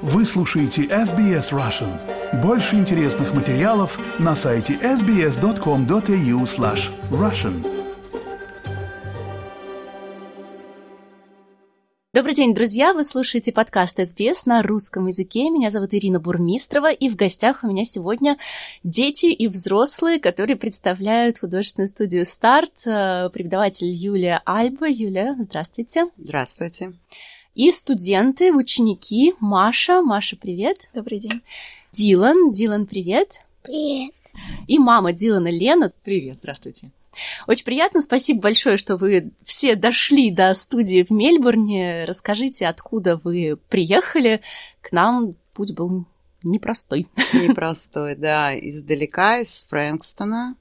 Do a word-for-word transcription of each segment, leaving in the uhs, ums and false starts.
Вы слушаете эс би эс Russian. Больше интересных материалов на сайте эс би эс точка ком точка эй ю слэш Russian. Добрый день, друзья! Вы слушаете подкаст эс би эс на русском языке. Меня зовут Ирина Бурмистрова, и в гостях у меня сегодня дети и взрослые, которые представляют художественную студию «Старт». Преподаватель Юлия Альба. Юлия, здравствуйте. Здравствуйте. И студенты, ученики Маша. Маша, привет. Добрый день. Дилан. Дилан, привет. Привет. И мама Дилана, Лена. Привет, здравствуйте. Очень приятно, спасибо большое, что вы все дошли до студии в Мельбурне. Расскажите, откуда вы приехали к нам. Путь был непростой. Непростой, да, издалека, из Фрэнкстона.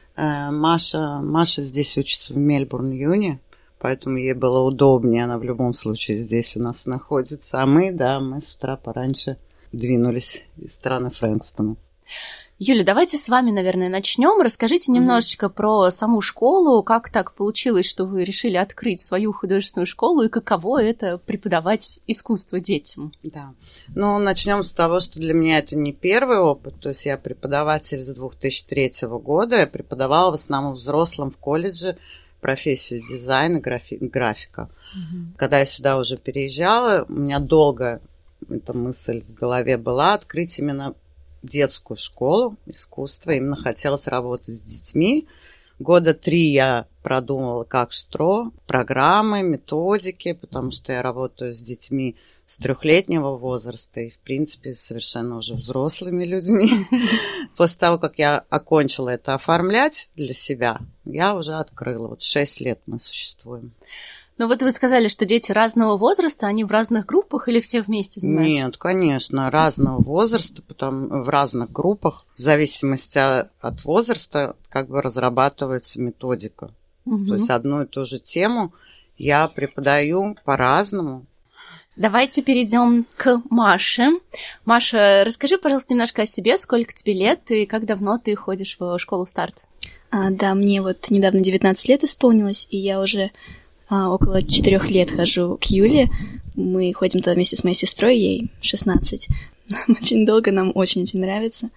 Маша, Маша здесь учится в Мельбурн-Юни, поэтому ей было удобнее, она в любом случае здесь у нас находится. А мы, да, мы с утра пораньше двинулись из стороны Фрэнкстона. Юля, давайте с вами, наверное, начнем. Расскажите немножечко mm-hmm. про саму школу, как так получилось, что вы решили открыть свою художественную школу, и каково это преподавать искусство детям? Да, ну, начнем с того, что для меня это не первый опыт, то есть я преподаватель с две тысячи третьего года, я преподавала в основном взрослым в колледже профессию дизайна, графи- графика. Mm-hmm. Когда я сюда уже переезжала, у меня долго эта мысль в голове была открыть именно детскую школу искусства. Именно хотелось работать с детьми. Года три я продумывала, как что, программы, методики, потому что я работаю с детьми с трехлетнего возраста и, в принципе, совершенно уже взрослыми людьми. После того, как я окончила это оформлять для себя, я уже открыла. Вот шесть лет мы существуем. Ну вот вы сказали, что дети разного возраста, они в разных группах или все вместе занимаются? Нет, конечно, разного возраста, потом в разных группах, в зависимости от возраста, как бы разрабатывается методика. Угу. То есть одну и ту же тему я преподаю по-разному. Давайте перейдем к Маше. Маша, расскажи, пожалуйста, немножко о себе, сколько тебе лет и как давно ты ходишь в школу «Старт»? А, да, мне вот недавно девятнадцать лет исполнилось, и я уже... Около четырех лет хожу к Юле. Мы ходим туда вместе с моей сестрой, ей шестнадцать. Очень долго, нам очень-очень нравится.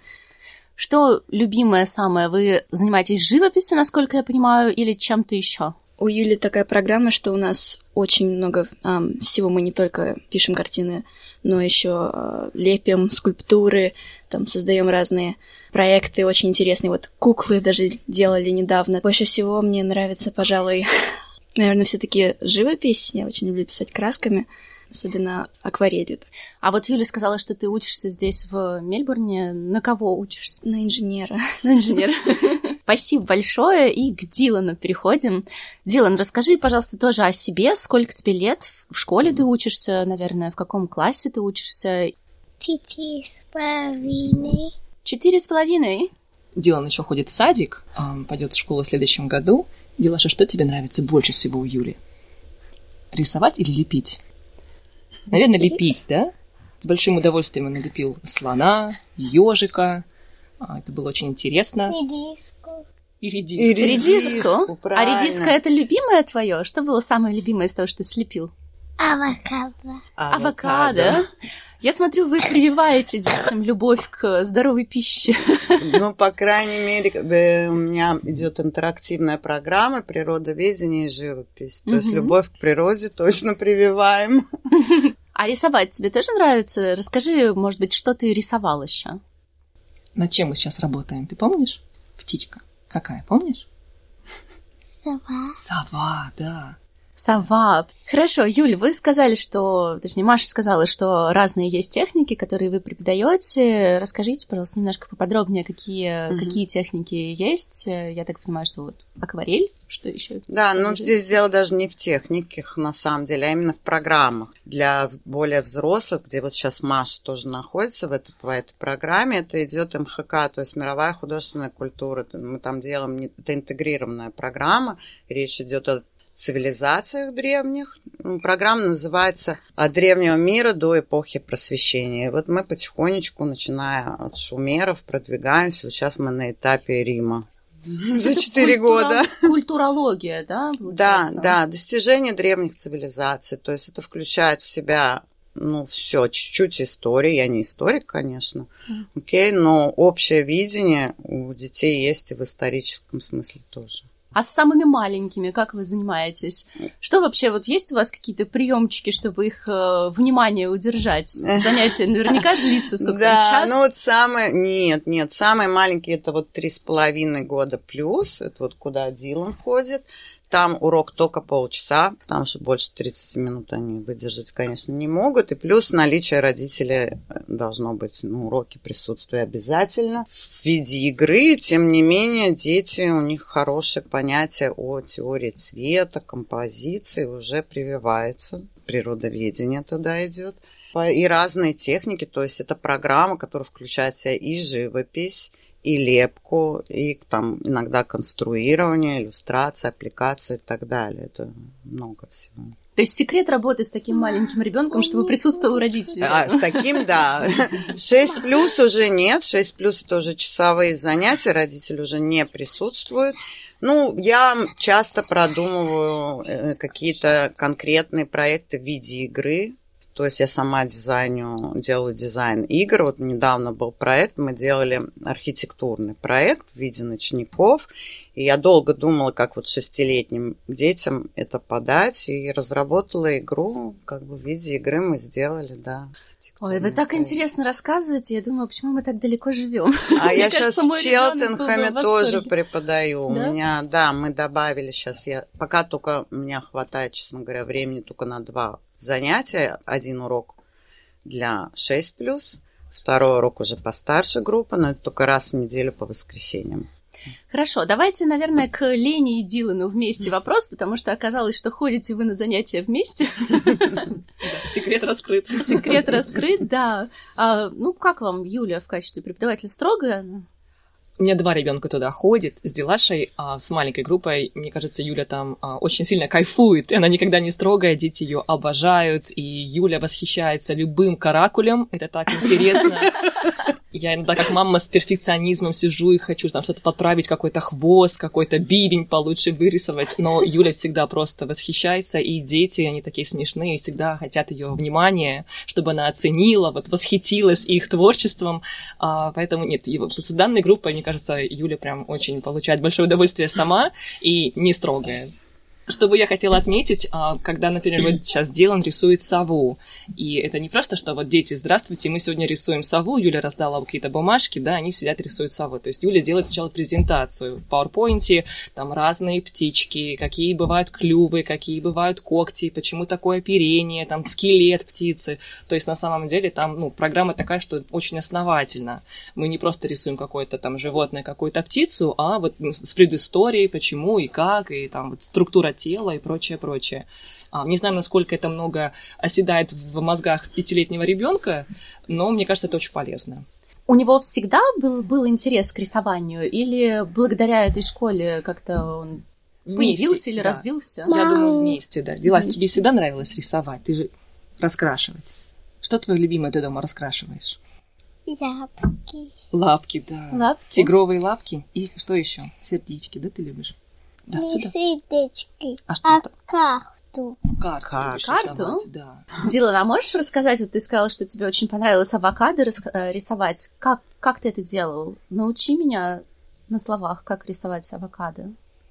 Что любимое самое? Вы занимаетесь живописью, насколько я понимаю, или чем-то еще? У Юли такая программа, что у нас очень много эм, всего. Мы не только пишем картины, но еще э, лепим скульптуры, там создаем разные проекты очень интересные. Вот куклы даже делали недавно. Больше всего мне нравится, пожалуй... Наверное, все-таки живопись. Я очень люблю писать красками, особенно акварели. А вот Юля сказала, что ты учишься здесь, в Мельбурне. На кого учишься? На инженера. На инженера. Спасибо большое. И к Дилану переходим. Дилан, расскажи, пожалуйста, тоже о себе. Сколько тебе лет? В школе ты учишься, наверное? В каком классе ты учишься? Четыре с половиной. Четыре с половиной? Дилан еще ходит в садик, пойдет в школу в следующем году. Дилаша, что тебе нравится больше всего у Юли? Рисовать или лепить? Наверное, лепить, да? С большим удовольствием он налепил слона, ежика. Это было очень интересно. Редиску. И редиску. И редиску? Правильно. А редиска — это любимое твое? Что было самое любимое из того, что ты слепил? Авокадо. Авокадо. Я смотрю, вы прививаете детям любовь к здоровой пище. Ну, по крайней мере, у меня идет интерактивная программа «Природоведение и живопись». То есть любовь к природе точно прививаем. А рисовать тебе тоже нравится? Расскажи, может быть, что ты рисовал еще? Над чем мы сейчас работаем? Ты помнишь? Птичка. Какая, помнишь? Сова. Сова, да. Сова. Хорошо, Юль, вы сказали, что... Точнее, Маша сказала, что разные есть техники, которые вы преподаете. Расскажите, пожалуйста, немножко поподробнее, какие, mm-hmm. какие техники есть. Я так понимаю, что вот акварель, что еще? Да, ну здесь дело даже не в техниках, на самом деле, а именно в программах. Для более взрослых, где вот сейчас Маша тоже находится в этой, по этой программе, это идет эм ха ка, то есть мировая художественная культура. Мы там делаем... Это интегрированная программа. Речь идет о цивилизациях древних. Программа называется «От древнего мира до эпохи просвещения». И вот мы потихонечку, начиная от шумеров, продвигаемся. Вот сейчас мы на этапе Рима. За четыре года. Культурология, да, получается? Да, да, достижение древних цивилизаций. То есть это включает в себя ну, все, чуть-чуть истории. Я не историк, конечно. Окей, но общее видение у детей есть и в историческом смысле тоже. А с самыми маленькими как вы занимаетесь? Что вообще, вот есть у вас какие-то приемчики, чтобы их э, внимание удержать? Занятие наверняка длится сколько-то, да, час? ну вот самое... Нет, нет, самые маленькие это вот три с половиной года плюс. Это вот куда Дилан ходит. Там урок только полчаса, потому что больше тридцати минут они выдержать, конечно, не могут. И плюс наличие родителей должно быть, ну, уроки присутствия обязательно. В виде игры, тем не менее, дети, у них хорошее понятие о теории цвета, композиции уже прививается. Природоведение туда идет. И разные техники, то есть это программа, которая включает в себя и живопись, и лепку, и там иногда конструирование, иллюстрация, аппликация и так далее. Это много всего. То есть секрет работы с таким маленьким ребенком, чтобы присутствовал родитель. А, с таким, да. шесть плюс уже нет. шесть плюс это уже часовые занятия, родитель уже не присутствует. Ну, я часто продумываю какие-то конкретные проекты в виде игры. То есть я сама дизайню, делаю дизайн игр. Вот недавно был проект, мы делали архитектурный проект в виде ночников. И я долго думала, как вот шестилетним детям это подать. И разработала игру, как бы в виде игры мы сделали, да. Ой, вы так интересно рассказываете. Я думаю, почему мы так далеко живем. А я сейчас в Челтенхэме тоже преподаю. У меня, да, мы добавили сейчас, я пока только у меня хватает, честно говоря, времени только на два занятия. Один урок для шесть плюс, второй урок уже постарше группа, но это только раз в неделю по воскресеньям. Хорошо, давайте, наверное, к Лене и Дилану вместе вопрос, потому что оказалось, что ходите вы на занятия вместе. Секрет раскрыт. Секрет раскрыт, да. Ну, как вам Юля в качестве преподавателя? Строгая? У меня два ребенка туда ходит с Дилашей, а с маленькой группой, мне кажется, Юля там а, очень сильно кайфует, и она никогда не строгая, дети ее обожают, и Юля восхищается любым каракулем, это так интересно. Я иногда как мама с перфекционизмом сижу и хочу там что-то подправить, какой-то хвост, какой-то бивень получше вырисовать, но Юля всегда просто восхищается, и дети, они такие смешные, всегда хотят ее внимания, чтобы она оценила, вот восхитилась их творчеством, а, поэтому нет, с данной группой, мне кажется, Юля прям очень получает большое удовольствие сама и не строгая. Что бы я хотела отметить, когда, например, вот сейчас Дилан рисует сову, и это не просто, что вот дети, здравствуйте, мы сегодня рисуем сову, Юля раздала какие-то бумажки, да, они сидят, рисуют сову. То есть Юля делает сначала презентацию в PowerPoint, там разные птички, какие бывают клювы, какие бывают когти, почему такое оперение, там скелет птицы. То есть на самом деле там, ну, программа такая, что очень основательна. Мы не просто рисуем какое-то там животное, какую-то птицу, а вот с предысторией, почему и как, и там вот структура тела и прочее, прочее. Не знаю, насколько это много оседает в мозгах пятилетнего ребенка, но мне кажется, это очень полезно. У него всегда был, был интерес к рисованию, или благодаря этой школе как-то он вместе, появился или да. развился? Я думаю, вместе, да. Дилаш, тебе всегда нравилось рисовать? Ты же раскрашивать. Что твое любимое ты дома раскрашиваешь? Лапки. Лапки, да. Лапки. Тигровые лапки. И что еще? Сердечки, да, ты любишь? Да, Не сюда. сердечки, а, а карту. Карту. Карту? Рисовать, да. Дилан, а можешь рассказать, вот ты сказала, что тебе очень понравилось авокадо рис- рисовать. Как, как ты это делал? Научи меня на словах, как рисовать авокадо.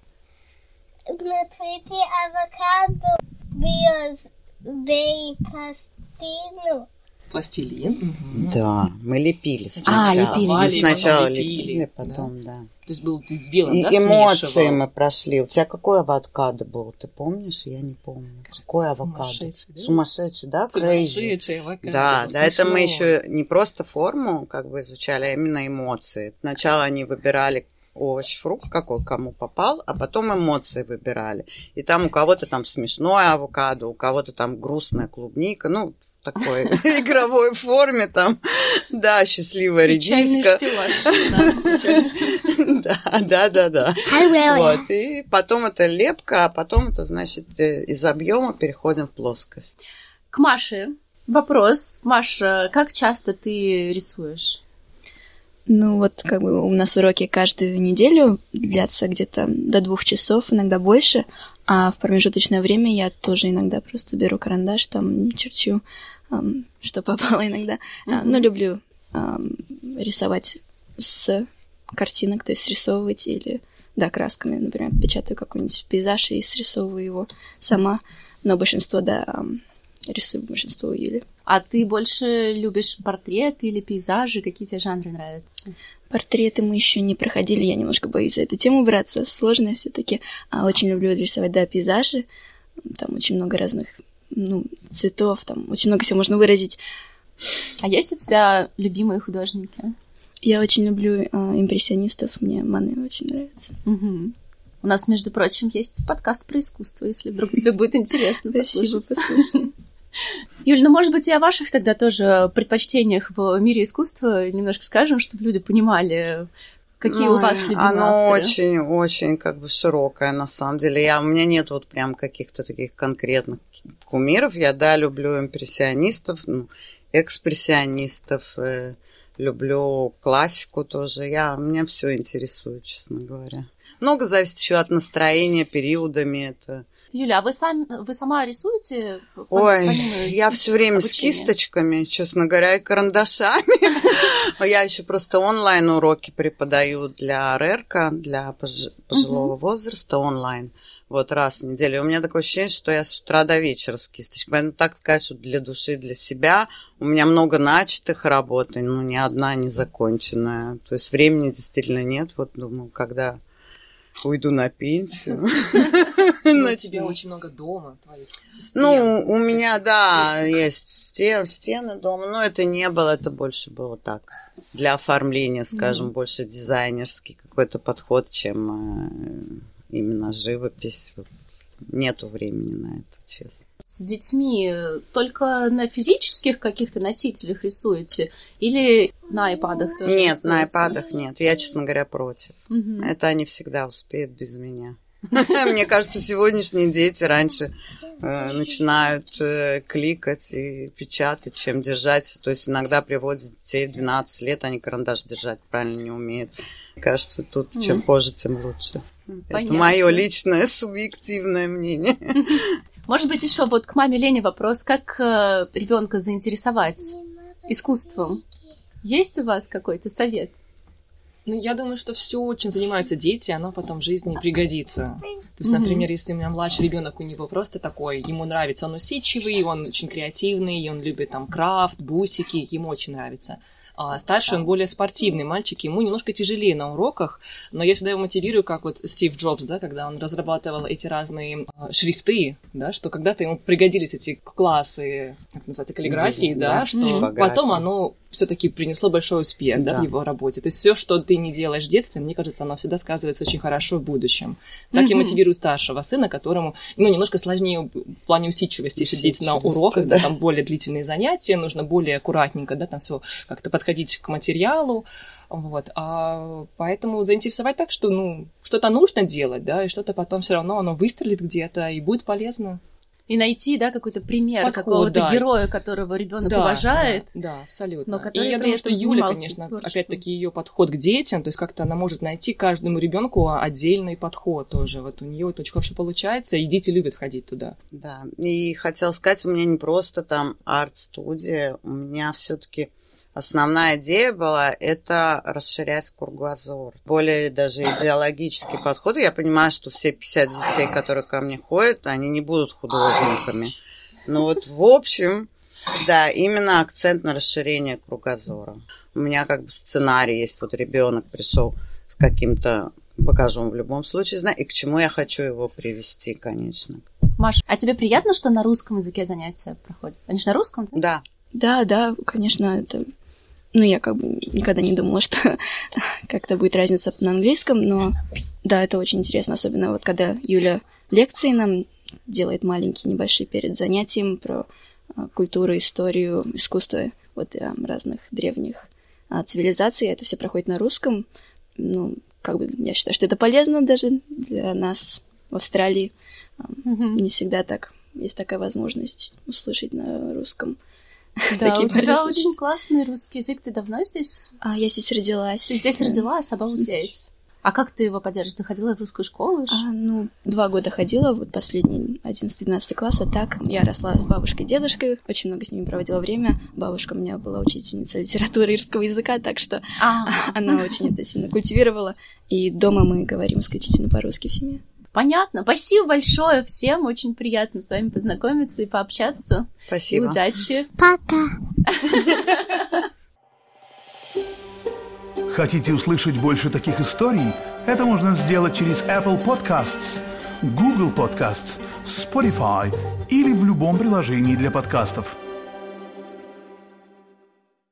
Смотрите, авокадо без пластину. Пластилин. Угу. Да, мы лепили сначала. А, лепили. Мы сначала лепили, лепили, потом, да. да. То есть был ты с белым, И да, эмоции смешивал? мы прошли. У тебя какой авокадо был? Ты помнишь? Я не помню. Кажется, какой авокадо? сумасшедший, да? Сумасшедший, да? Crazy. Сумасшедший авокадо. Да, да, это мы Смешно. еще не просто форму как бы изучали, а именно эмоции. Сначала они выбирали овощ, фрукт, какой кому попал, а потом эмоции выбирали. И там у кого-то там смешное авокадо, у кого-то там грустная клубника, ну, в такой игровой форме, там, да, счастливая редиска. Да, да, да, да. Вот, и потом это лепка, а потом это, значит, из объема переходим в плоскость. К Маше вопрос. Маша, как часто ты рисуешь? Ну вот как бы у нас уроки каждую неделю длятся где-то до двух часов, иногда больше. А в промежуточное время я тоже иногда просто беру карандаш, там черчу, эм, что попало иногда. Mm-hmm. А, но люблю эм, рисовать с картинок, то есть срисовывать или, да, красками. Например, печатаю какой-нибудь пейзаж и срисовываю его сама. Но большинство, да, эм, рисую большинство у Юли. А ты больше любишь портреты или пейзажи? Какие тебе жанры нравятся? Портреты мы еще не проходили, я немножко боюсь за эту тему браться, сложно все-таки. А очень люблю рисовать, да, пейзажи. Там очень много разных, ну, цветов, там очень много всего можно выразить. А есть у тебя любимые художники? Я очень люблю э, импрессионистов, мне Мане очень нравится. Угу. У нас, между прочим, есть подкаст про искусство, если вдруг тебе будет интересно. Спасибо, послушай. Юль, ну, может быть, и о ваших тогда тоже предпочтениях в мире искусства немножко скажем, чтобы люди понимали, какие ну, у вас любимые оно авторы. очень-очень как бы широкое, на самом деле. Я, у меня нет вот прям каких-то таких конкретных кумиров. Я, да, люблю импрессионистов, ну, экспрессионистов, э, люблю классику тоже. Я, меня все интересует, честно говоря. Много зависит еще от настроения, периодами это. Юля, а вы, сам, вы сама рисуете? Ой, я все время обучения? С кисточками, честно говоря, и карандашами. Я еще просто онлайн-уроки преподаю для РЭРКа, для пожилого возраста онлайн. Вот раз в неделю. У меня такое ощущение, что я с утра до вечера с кисточкой. Поэтому так сказать, что для души, для себя. У меня много начатых работ, но ни одна не законченная. То есть времени действительно нет. Вот думаю, когда... уйду на пенсию. Ну, у тебя очень много дома твоих стен. Ну, у меня, да, есть стен, стены дома, но это не было, это больше было так, для оформления, скажем, mm-hmm. больше дизайнерский какой-то подход, чем э, именно живопись. Нету времени на это, честно. С детьми только на физических каких-то носителях рисуете или на айпадах тоже? Нет, рисуете? На айпадах нет. Я, честно говоря, против. Угу. Это они всегда успеют без меня. Мне кажется, сегодняшние дети раньше э, начинают э, кликать и печатать, чем держать. То есть иногда приводят детей в двенадцать лет, они карандаш держать правильно не умеют. Мне кажется, тут mm. чем позже, тем лучше. Понятно. Это мое личное субъективное мнение. Может быть, еще вот к маме Лене вопрос. Как э, ребенка заинтересовать искусством? Есть у вас какой-то совет? Ну, я думаю, что все, чем занимаются дети, оно потом в жизни пригодится. То есть, например, mm-hmm. если у меня младший ребенок, у него просто такой, ему нравится, он усидчивый, он очень креативный, он любит там крафт, бусики, ему очень нравится. А старший, он более спортивный мальчик, ему немножко тяжелее на уроках, но я всегда его мотивирую, как вот Стив Джобс, да, когда он разрабатывал эти разные а, шрифты, да, что когда-то ему пригодились эти классы, как называется, каллиграфии, mm-hmm. да, да, что mm-hmm. потом оно все-таки принесло большой успех, да. Да, в его работе. То есть все, что ты не делаешь в детстве, мне кажется, оно всегда сказывается очень хорошо в будущем. Так mm-hmm. я мотивирую старшего сына, которому, ну, немножко сложнее в плане усидчивости сидеть на уроках, да, там более длительные занятия, нужно более аккуратненько, да, там все как-то подходить к материалу, вот. А поэтому заинтересовать так, что, ну, что-то нужно делать, да, и что-то потом все равно оно выстрелит где-то и будет полезно. И найти, да, какой-то пример Подход, какого-то да. героя, которого ребенок да, уважает. Да, да, абсолютно. Но и я думаю, что Юля, конечно, опять-таки ее подход к детям, то есть как-то она может найти каждому ребенку отдельный подход тоже. Вот у нее это очень хорошо получается, и дети любят ходить туда. Да, и хотела сказать, у меня не просто там арт-студия, у меня все-таки основная идея была это расширять кругозор. Более даже идеологический подход. Я понимаю, что все пятьдесят детей, которые ко мне ходят, они не будут художниками. Но вот в общем, да, именно акцент на расширение кругозора. У меня как бы сценарий есть. Вот ребенок пришел с каким-то, покажу в любом случае, знаю, и к чему я хочу его привести, конечно. Маш, а тебе приятно, что на русском языке занятия проходят? Они же на русском, да? Да. Да, да, конечно, это... Ну, я как бы никогда не думала, что как-то будет разница на английском, но да, это очень интересно, особенно вот когда Юля лекции нам делает маленькие, небольшие перед занятием про культуру, историю, искусство вот разных древних цивилизаций. Это все проходит на русском. Ну, как бы я считаю, что это полезно даже для нас в Австралии. Mm-hmm. Не всегда так есть такая возможность услышать на русском. Да, у тебя очень классный русский язык. Ты давно здесь? А, я здесь родилась. Ты здесь родилась, обалдеть. А как ты его поддерживаешь? Ты ходила в русскую школу? А, ну, два года ходила, вот последний одиннадцатый-двенадцатый класс, а так я росла с бабушкой и дедушкой, очень много с ними проводила время. Бабушка у меня была учительница литературы и русского языка, так что а. она очень это сильно культивировала, и дома мы говорим исключительно по-русски в семье. Понятно. Спасибо большое всем, очень приятно с вами познакомиться и пообщаться. Спасибо. И удачи. Пока. Хотите услышать больше таких историй? Это можно сделать через Apple Podcasts, Google Podcasts, Spotify или в любом приложении для подкастов.